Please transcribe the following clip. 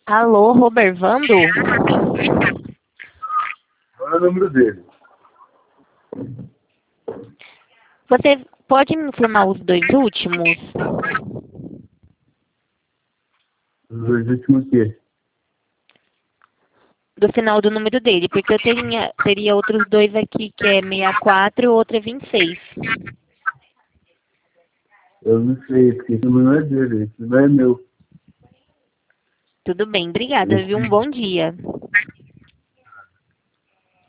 Alô, Robervando? Qual é o número dele? Você pode me informar os dois últimos? Os dois últimos o quê? Do final do número dele, porque eu teria outros dois aqui, que é 64 e o outro é 26. Eu não sei, porque esse número não é dele, esse não é meu. Tudo bem, obrigada, viu? Um bom dia.